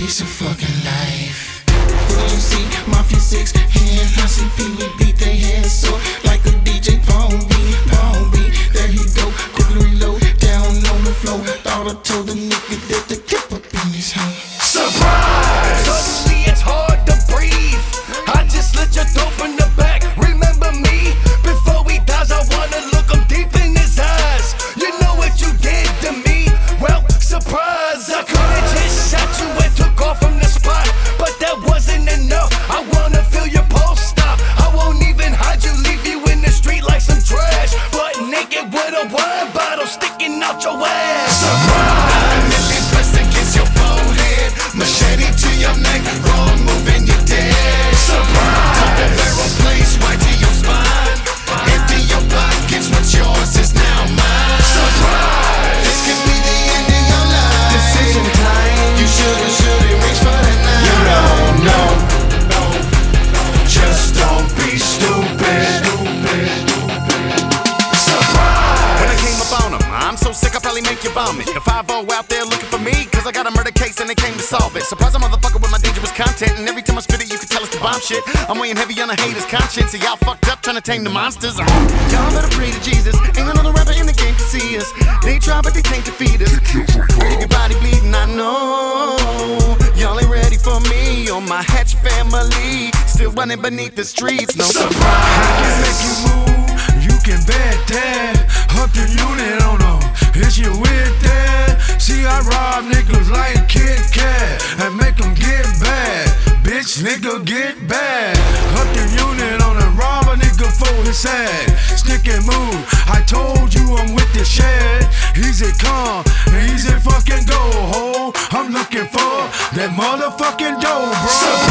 piece of fucking life. UC, Mafia 6, hand, ICP, we beat their heads so like a DJ Palm beat. There he go, quickly reload, down on the floor. Thought I told the nigga that the clip up in his hand. Surprise! Suddenly it's hard to breathe. I just slit your throat from the back. Remember me? Before he dies, I wanna look him deep in his eyes. You know what you did to me? Well, surprise! I could've just shot you and took off from the spot, but that wasn't enough. I wanna feel your pulse stop. I won't even hide you, leave you in the street like some trash, but naked with a wine bottle sticking out your ass. Surprise! Nipping pressed against your forehead, machete to your neck, wrong move and you're dead. Surprise! Double barrel place right to your spine. Empty your pockets, what's yours is now mine. Surprise! This could be the end of your life. Decision time. You shouldn't reach for that knife. You don't know. Just don't be stupid. Surprise! When I came up on him, I'm so sick I probably make you vomit. The 5-0 out there looking for me, cause I got a murder case and they came to solve it. Surprise a motherfucker with my dangerous content, and every time I spit it you can tell it's the bomb shit. I'm weighing heavy on a hater's conscience, so y'all fucked up trying to tame the monsters. Y'all better pray to Jesus, ain't another rapper in the game to see us. They try but they can't defeat us. Everybody bleeding, I know. Y'all ain't ready for me or my Hatch family. Still running beneath the streets, no surprise. I can make you move, you can bet that. Up the unit on them, hit you with that. See, I rob niggas like Kit Kat and make them get bad. Bitch, nigga, get bad. Up the unit on them, rob a nigga for his head. Stick and move, I told you I'm with the shed. Easy come, easy fucking go, ho. I'm looking for that motherfucking dough, bro.